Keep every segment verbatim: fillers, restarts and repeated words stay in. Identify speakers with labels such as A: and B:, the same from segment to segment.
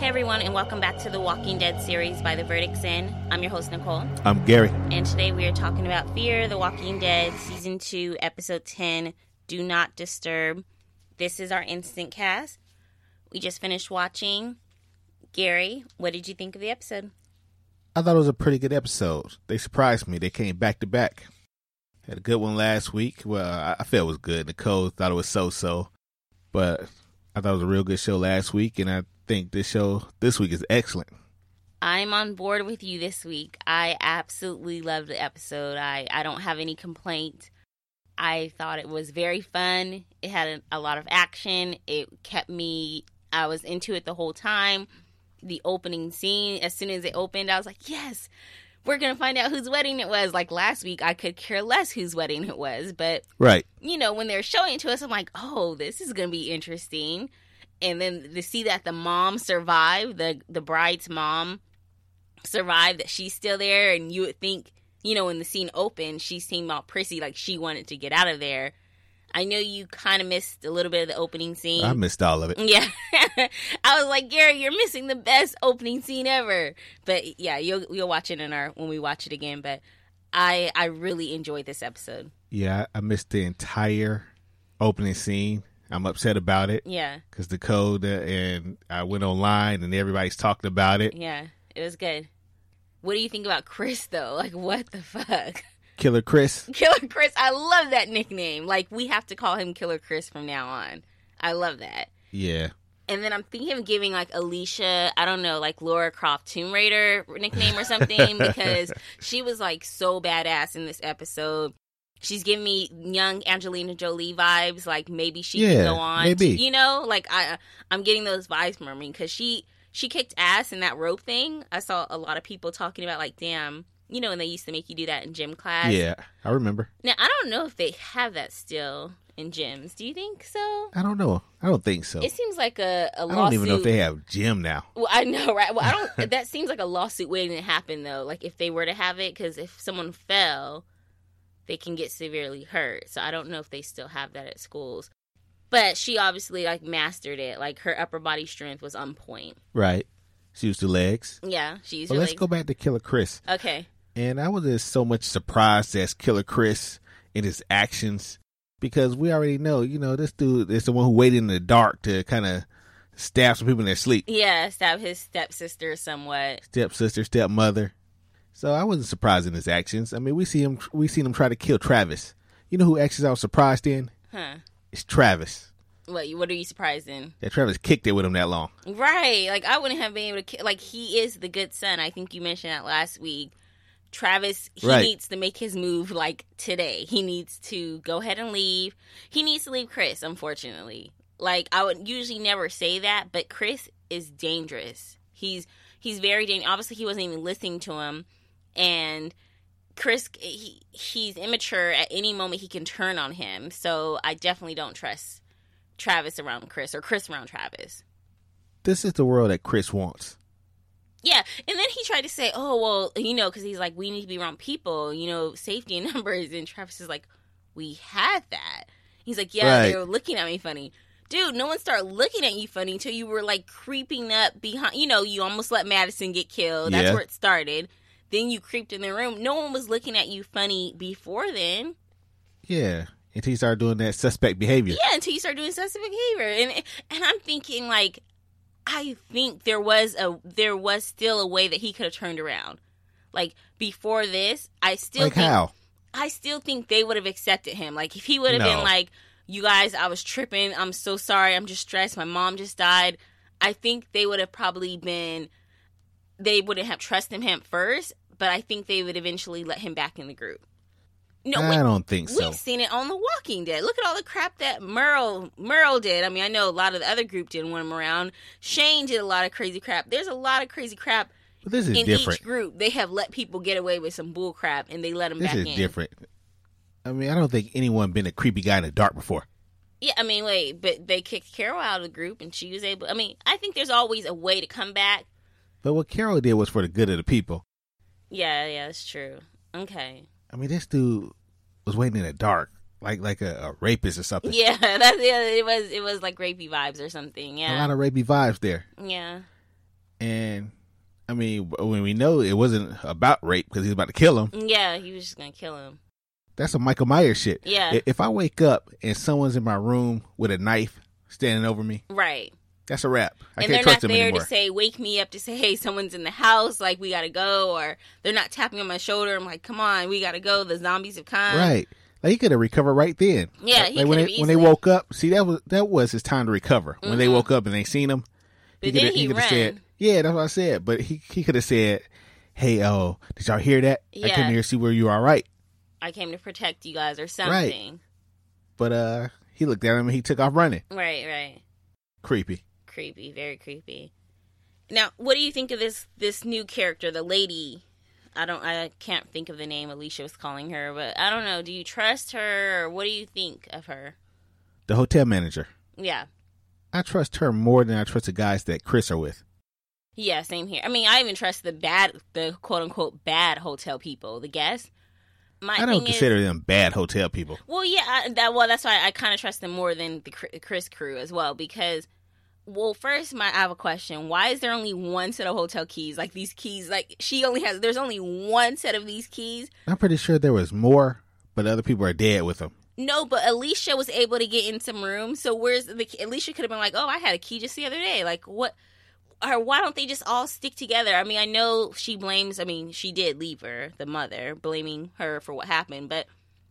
A: Hey everyone, and welcome back to the Walking Dead series by The Verdict's In. I'm your host, Nicole.
B: I'm Gary.
A: And today we are talking about Fear the Walking Dead, Season two, Episode ten, Do Not Disturb. This is our instant cast. We just finished watching. Gary, what did you think of the episode?
B: I thought it was a pretty good episode. They surprised me. They came back to back. Had a good one last week. Well, I, I felt it was good. Nicole thought it was so-so. But I thought it was a real good show last week, and I think this show this week is excellent.
A: I'm on board with you this week. I absolutely loved the episode. I, I don't have any complaints. I thought it was very fun. It had a, a lot of action. It kept me, I was into it the whole time. The opening scene, as soon as it opened, I was like, yes, we're going to find out whose wedding it was. Like last week, I could care less whose wedding it was. But,
B: right.
A: you know, when they're showing it to us, I'm like, oh, this is going to be interesting. And then to see that the mom survived, the, the bride's mom survived, that she's still there. And you would think, you know, when the scene opened, she seemed all prissy, like she wanted to get out of there. I know you kind of missed a little bit of the opening scene.
B: I missed all of it.
A: Yeah. I was like, Gary, you're missing the best opening scene ever. But yeah, you'll you'll watch it in our when we watch it again. But I I really enjoyed this episode.
B: Yeah, I missed the entire opening scene. I'm upset about it.
A: Yeah.
B: Because the code, uh, and I went online and everybody's talking about it.
A: Yeah, it was good. What do you think about Chris, though? Like, what the fuck?
B: Killer Chris.
A: Killer Chris. I love that nickname. Like, we have to call him Killer Chris from now on. I love that.
B: Yeah.
A: And then I'm thinking of giving, like, Alicia, I don't know, like, Lara Croft Tomb Raider nickname or something. Because she was, like, so badass in this episode. She's giving me young Angelina Jolie vibes. Like, maybe she
B: yeah,
A: can go on.
B: Maybe.
A: To, you know? Like, I, I'm getting those vibes from her. Because she, she kicked ass in that rope thing. I saw a lot of people talking about, like, damn. You know, when they used to make you do that in gym class?
B: Yeah, I remember.
A: Now, I don't know if they have that still in gyms. Do you think so?
B: I don't know. I don't think so.
A: It seems like a, a lawsuit.
B: I don't even know if they have gym now.
A: Well, I know, right? Well, I don't. That seems like a lawsuit waiting to happen, though. Like, if they were to have it, because if someone fell, they can get severely hurt. So I don't know if they still have that at schools. But she obviously, like, mastered it. Like, her upper body strength was on point.
B: Right. She used the legs.
A: Yeah, she used
B: well,
A: her
B: let's
A: legs.
B: go back to Killer Chris.
A: Okay.
B: And I was just so much surprised as Killer Chris in his actions, because we already know, you know, this dude is the one who waited in the dark to kind of stab some people in their sleep.
A: Yeah, stab his stepsister somewhat.
B: Stepsister, stepmother. So I wasn't surprised in his actions. I mean, we see him, we seen him try to kill Travis. You know who actions I was surprised in?
A: Huh.
B: It's Travis.
A: What, what are you surprised in?
B: That Travis kicked it with him that long.
A: Right. Like, I wouldn't have been able to, like, he is the good son. I think you mentioned that last week. Travis, he
B: right.
A: needs to make his move, like, today. He needs to go ahead and leave. He needs to leave Chris, unfortunately. Like, I would usually never say that, but Chris is dangerous. He's he's very dangerous. Obviously, he wasn't even listening to him. And Chris, he he's immature. At any moment, he can turn on him. So I definitely don't trust Travis around Chris, or Chris around Travis.
B: This is the world that Chris wants.
A: Yeah, and then he tried to say, oh, well, you know, because he's like, we need to be around people, you know, safety in numbers. And Travis is like, we had that. He's like, yeah,
B: right.
A: They were looking at me funny. Dude, no one started looking at you funny until you were, like, creeping up behind. You know, you almost let Madison get killed. That's
B: yeah.
A: where it started. Then you creeped in the room. No one was looking at you funny before then.
B: Yeah, until you started doing that suspect behavior.
A: Yeah, until you started doing suspect behavior. And, and I'm thinking, like, I think there was a there was still a way that he could have turned around. Like, before this, I still
B: like
A: think,
B: how?
A: I still think they would have accepted him. Like, if he would have
B: no.
A: been like, you guys, I was tripping. I'm so sorry. I'm just stressed. My mom just died. I think they would have probably been, they wouldn't have trusted him first, but I think they would eventually let him back in the group. No,
B: I
A: we,
B: don't think so.
A: We've seen it on The Walking Dead. Look at all the crap that Merle Merle did. I mean, I know a lot of the other group didn't want him around. Shane did a lot of crazy crap. There's a lot of crazy crap
B: but this is
A: in
B: different.
A: each group. They have let people get away with some bull crap, and they let them
B: this
A: back in.
B: This is different. I mean, I don't think anyone been a creepy guy in the dark before.
A: Yeah, I mean, wait, but they kicked Carol out of the group, and she was able... I mean, I think there's always a way to come back.
B: But what Carol did was for the good of the people.
A: Yeah, yeah, that's true. Okay.
B: I mean, this dude was waiting in the dark, like like a, a rapist or something.
A: Yeah, that's yeah. It was it was like rapey vibes or something. Yeah,
B: a lot of rapey vibes there.
A: Yeah.
B: And I mean, when we know it wasn't about rape because he's about to kill him.
A: Yeah, he was just gonna kill him.
B: That's a Michael Myers shit.
A: Yeah.
B: If I wake up and someone's in my room with a knife standing over me,
A: right?
B: That's a wrap. I
A: and
B: can't
A: they're
B: trust
A: not
B: them
A: there
B: anymore.
A: to say, wake me up to say, hey, someone's in the house, like, we gotta go. Or they're not tapping on my shoulder. I'm like, come on, we gotta go. The zombies have come.
B: Right. Like, he could have recovered right then.
A: Yeah,
B: like,
A: he
B: when
A: could
B: they,
A: have
B: when they woke up, see, that was that was his time to recover.
A: Mm-hmm.
B: When they woke up and they seen him,
A: but
B: he
A: then
B: could
A: he,
B: have
A: ran.
B: said, yeah, that's what I said. But he, he could have said, hey, oh, did y'all hear that?
A: Yeah.
B: I came here to see where you are, right?
A: I came to protect you guys or something.
B: Right. But uh, he looked at him and he took off running.
A: Right, right.
B: Creepy.
A: Creepy, very creepy. Now, what do you think of this this new character, the lady? I don't, I can't think of the name Alicia was calling her, but I don't know. Do you trust her, or what do you think of her?
B: The hotel manager.
A: Yeah.
B: I trust her more than I trust the guys that Chris are with.
A: Yeah, same here. I mean, I even trust the bad, the quote unquote bad hotel people, the guests. My
B: I don't
A: thing
B: consider
A: is,
B: them bad hotel people.
A: Well, yeah, I, that well, that's why I kind of trust them more than the Chris crew as well, because. Well, first, my I have a question. Why is there only one set of hotel keys? Like, these keys, like, she only has, there's only one set of these keys.
B: I'm pretty sure there was more, but other people are dead with them.
A: No, but Alicia was able to get in some rooms. So where's the, Alicia could have been like, oh, I had a key just the other day. Like, what, or why don't they just all stick together? I mean, I know she blames, I mean, she did leave her, the mother, blaming her for what happened. But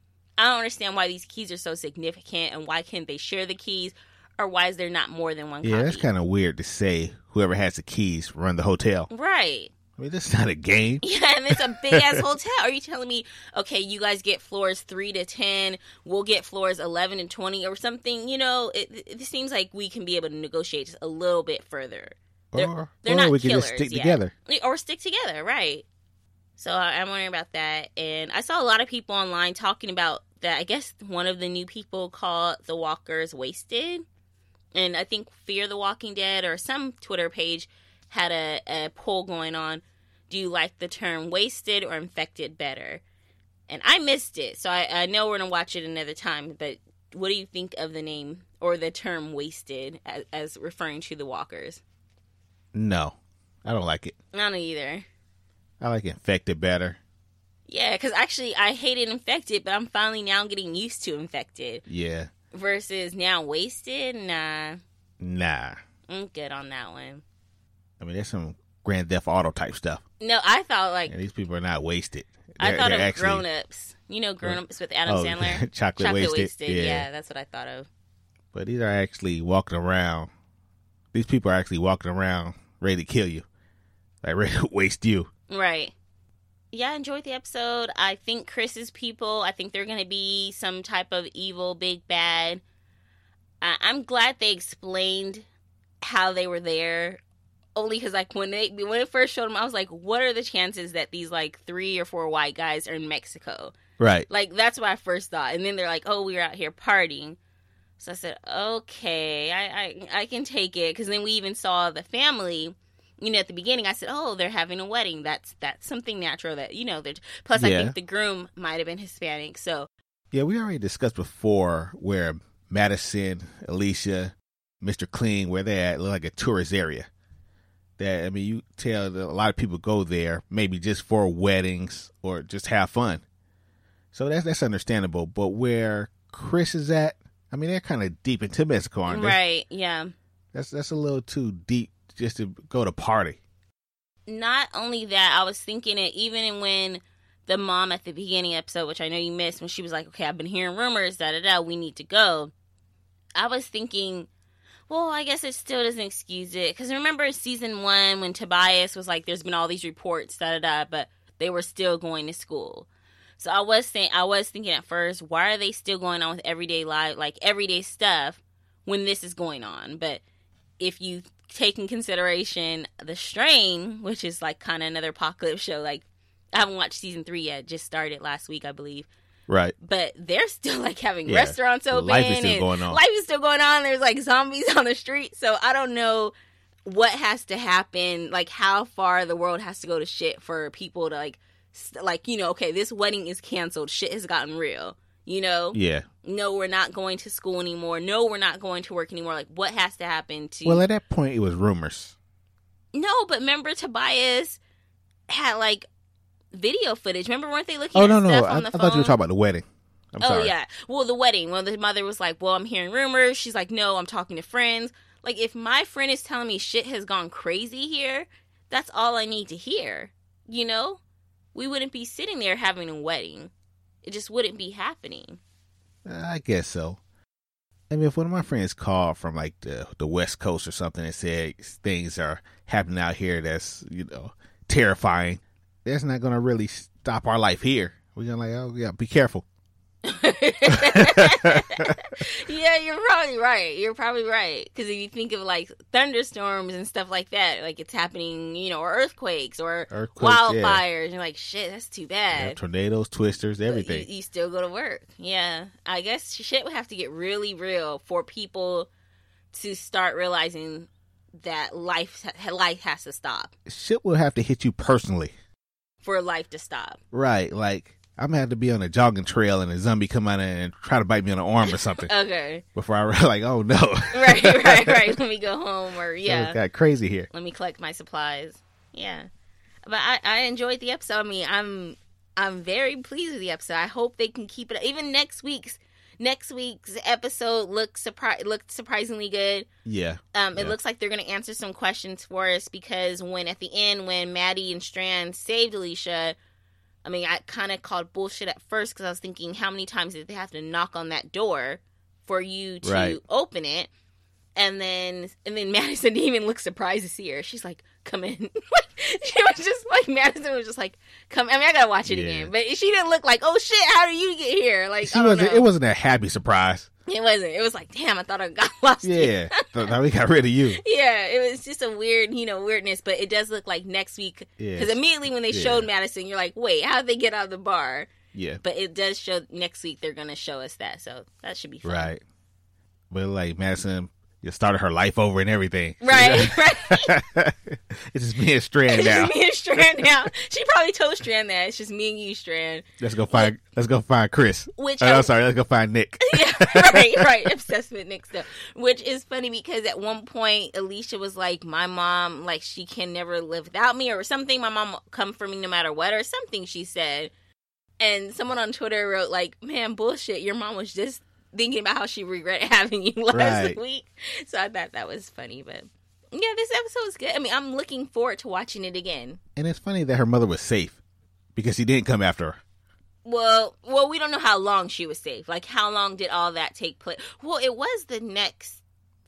A: I don't understand why these keys are so significant and why can't they share the keys? Or why is there not more than one copy?
B: Yeah, that's kind of weird to say whoever has the keys run the hotel.
A: Right.
B: I mean, that's not a game.
A: Yeah, and it's a big-ass hotel. Are you telling me, okay, you guys get floors three to ten, we'll get floors eleven and twenty or something? You know, it, it seems like we can be able to negotiate just a little bit further. They're,
B: or
A: they're
B: or
A: not
B: we can
A: killers
B: just stick
A: yet.
B: together.
A: Or stick together, right. So I'm wondering about that. And I saw a lot of people online talking about that. I guess one of the new people called the walkers wasted. And I think Fear the Walking Dead or some Twitter page had a, a poll going on. Do you like the term wasted or infected better? And I missed it. So I, I know we're going to watch it another time. But what do you think of the name or the term wasted as, as referring to the walkers?
B: No, I don't like it.
A: I don't either.
B: I like infected better.
A: Yeah, because actually I hated infected, but I'm finally now getting used to infected.
B: Yeah.
A: Versus now wasted? Nah.
B: Nah.
A: I'm good on that one.
B: I mean, there's some Grand Theft Auto type stuff.
A: No, I thought like...
B: And these people are not wasted.
A: I
B: They're,
A: thought
B: they're
A: of
B: actually,
A: Grown-Ups. You know Grown-Ups with Adam
B: oh,
A: Sandler?
B: Chocolate,
A: Chocolate
B: wasted.
A: wasted.
B: Yeah.
A: yeah, that's what I thought of.
B: But these are actually walking around. These people are actually walking around ready to kill you. Like ready to waste you.
A: Right. Yeah, I enjoyed the episode. I think Chris's people, I think they're going to be some type of evil, big bad. Uh, I'm glad they explained how they were there. Only because, like, when they when it first showed them, I was like, what are the chances that these, like, three or four white guys are in Mexico?
B: Right.
A: Like, that's what I first thought. And then they're like, oh, we were out here partying. So I said, okay, I, I, I can take it. Because then we even saw the family. You know, at the beginning, I said, oh, they're having a wedding. That's that's something natural that, you know, plus
B: Yeah.
A: I think the groom might have been Hispanic. So,
B: Yeah, we already discussed before where Madison, Alicia, Mister Clean, where they're at, look like a tourist area. That, I mean, you tell that a lot of people go there maybe just for weddings or just have fun. So that's that's understandable. But where Chris is at, I mean, they're kind of deep into Mexico, aren't they?
A: right, yeah.
B: That's that's a little too deep just to go to party.
A: Not only that, I was thinking it even when the mom at the beginning episode, which I know you missed, when she was like, okay, I've been hearing rumors, da da da, we need to go. I was thinking, well, I guess it still doesn't excuse it. Because remember season one when Tobias was like, there's been all these reports, da da da, but they were still going to school. So I was saying, I was thinking at first, why are they still going on with everyday life, like everyday stuff, when this is going on? But if you take in consideration The Strain, which is like kind of another apocalypse show, like I haven't watched season three yet, just started last week, I believe.
B: Right.
A: But they're still like having
B: Yeah.
A: restaurants open.
B: Life is still
A: and
B: going on.
A: Life is still going on. There's like zombies on the street. So I don't know what has to happen, like how far the world has to go to shit for people to like, st- like, you know, okay, this wedding is canceled. Shit has gotten real. You know?
B: Yeah.
A: No, we're not going to school anymore. No, we're not going to work anymore. Like, what has to happen to...
B: Well, at that point, it was rumors.
A: No, but remember Tobias had like video footage. Remember, weren't they looking
B: Oh
A: at
B: no, no,
A: stuff
B: I,
A: on the
B: I
A: phone?
B: thought you were talking about the wedding. I'm
A: oh
B: sorry.
A: yeah, well the wedding. Well, the mother was like, "Well, I'm hearing rumors." She's like, "No, I'm talking to friends." Like, if my friend is telling me shit has gone crazy here, that's all I need to hear. You know, we wouldn't be sitting there having a wedding. It just wouldn't be happening.
B: I guess so. I mean, if one of my friends called from like the the West Coast or something and said things are happening out here that's, you know, terrifying, that's not going to really stop our life here. We're going to like, oh, yeah, be careful.
A: Yeah, you're probably right. You're probably right. Because if you think of like thunderstorms and stuff like that, like it's happening, you know, or earthquakes or
B: Earthquakes,
A: wildfires,
B: yeah.
A: you're like, shit, that's too bad.
B: Yeah, tornadoes, twisters, everything.
A: You, you still go to work. Yeah. I guess shit would have to get really real for people to start realizing that life life has to stop.
B: Shit will have to hit you personally.
A: For life to stop.
B: Right. Like, I'm going to have to be on a jogging trail and a zombie come out and try to bite me on the arm or something.
A: Okay.
B: Before I realize, like, oh, no.
A: Right, right, right. Let me go home or, yeah.
B: It got crazy here.
A: Let me collect my supplies. Yeah. But I, I enjoyed the episode. I mean, I'm I'm very pleased with the episode. I hope they can keep it. Even next week's next week's episode looks surpri- looked surprisingly good.
B: Yeah.
A: Um, it
B: yeah.
A: looks like they're going to answer some questions for us because when at the end, when Maddie and Strand saved Alicia, I mean, I kind of called bullshit at first because I was thinking, how many times did they have to knock on that door for you to
B: right.
A: open it? And then, and then Madison didn't even look surprised to see her. She's like, "Come in." Like, she was just like, Madison was just like, "Come." I mean, I gotta watch it yeah. again, but she didn't look like, "Oh shit, how did you get here?" Like,
B: she wasn't. It wasn't a happy surprise.
A: It wasn't. It was like, damn, I thought I got lost.
B: Yeah, thought we got rid of you.
A: Yeah, it was just a weird, you know, weirdness. But it does look like next week because yes. immediately when they yeah. showed Madison, you're like, wait, how did they get out of the bar?
B: Yeah,
A: but it does show next week they're gonna show us that, so that should be fun.
B: Right. But like Madison, you started her life over and everything.
A: Right, right.
B: It's just me and Strand now.
A: It's just me and Strand now. She probably told Strand that. It's just me and you, Strand.
B: Let's go find like, let's go find Chris.
A: Which
B: oh,
A: I,
B: I'm sorry, let's go find Nick.
A: Yeah, right, right. Obsessed with Nick stuff. Which is funny because at one point Alicia was like, my mom, like she can never live without me or something. My mom will come for me no matter what or something she said. And someone on Twitter wrote like, man, bullshit. Your mom was just thinking about how she regretted having you last
B: right.
A: week. So I thought that was funny, but yeah, this episode was good. I mean, I'm looking forward to watching it again.
B: And it's funny that her mother was safe because he didn't come after her.
A: Well, well, we don't know how long she was safe. Like, how long did all that take place? Well, it was the next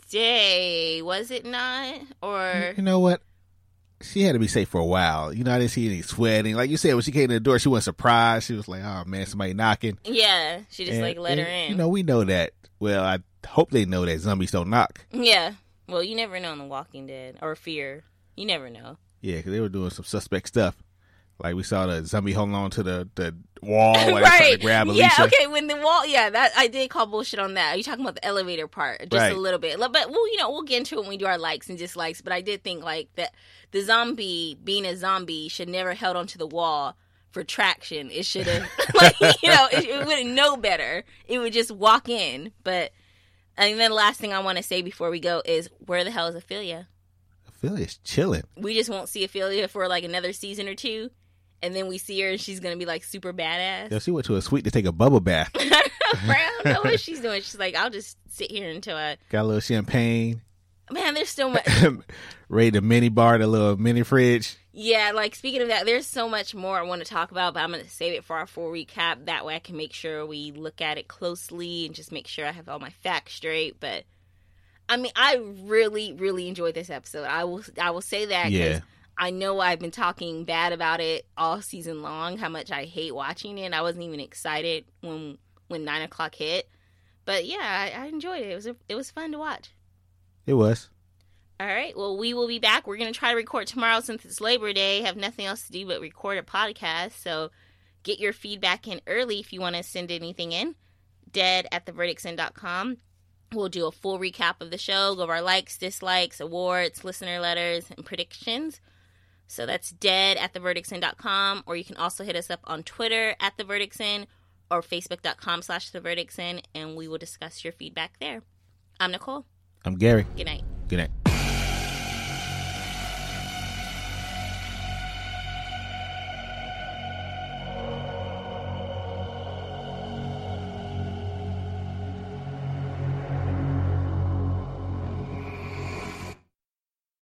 A: day, was it not? Or
B: you know what? She had to be safe for a while. You know, I didn't see any sweating. Like you said, when she came to the door, she wasn't surprised. She was like, oh, man, somebody knocking.
A: Yeah, she just, and, like, let
B: and,
A: her in.
B: You know, we know that. Well, I hope they know that zombies don't knock.
A: Yeah. Well, you never know in The Walking Dead. Or Fear. You never know.
B: Yeah, because they were doing some suspect stuff. Like, we saw the zombie holding on to the, the wall while
A: right.
B: trying to grab Alicia.
A: Yeah, okay, when the wall, yeah, that I did call bullshit on that. Are you talking about the elevator part? Just
B: right.
A: a little bit. But, well, you know, we'll get into it when we do our likes and dislikes. But I did think, like, that the zombie, being a zombie, should never held onto the wall for traction. It should have, like, you know, it, it wouldn't know better. It would just walk in. But, and then the last thing I want to say before we go is, where the hell is Ophelia?
B: Ophelia's chilling.
A: We just won't see Ophelia for, like, another season or two. And then we see her and she's going to be like super badass.
B: Yeah, she went to a suite to take a bubble bath.
A: Right? I don't know what she's doing. She's like, I'll just sit here until I...
B: Got a little champagne.
A: Man, there's so much...
B: Raid the mini bar, the little mini fridge.
A: Yeah, like speaking of that, there's so much more I want to talk about, but I'm going to save it for our full recap. That way I can make sure we look at it closely and just make sure I have all my facts straight. But, I mean, I really, really enjoyed this episode. I will, I will say that because...
B: Yeah.
A: I know I've been talking bad about it all season long, how much I hate watching it. I wasn't even excited when when nine o'clock hit. But yeah, I, I enjoyed it. It was a, it was fun to watch.
B: It was.
A: All right. Well, we will be back. We're going to try to record tomorrow since it's Labor Day. Have nothing else to do but record a podcast. So get your feedback in early if you want to send anything in. dead at the verdicts in dot com. We'll do a full recap of the show, go over our likes, dislikes, awards, listener letters, and predictions. So that's dead at the verdicts in dot com, or you can also hit us up on Twitter at the verdicts in or facebook.com slash the verdicts in, and we will discuss your feedback there. I'm Nicole.
B: I'm Gary.
A: Good night.
B: Good night.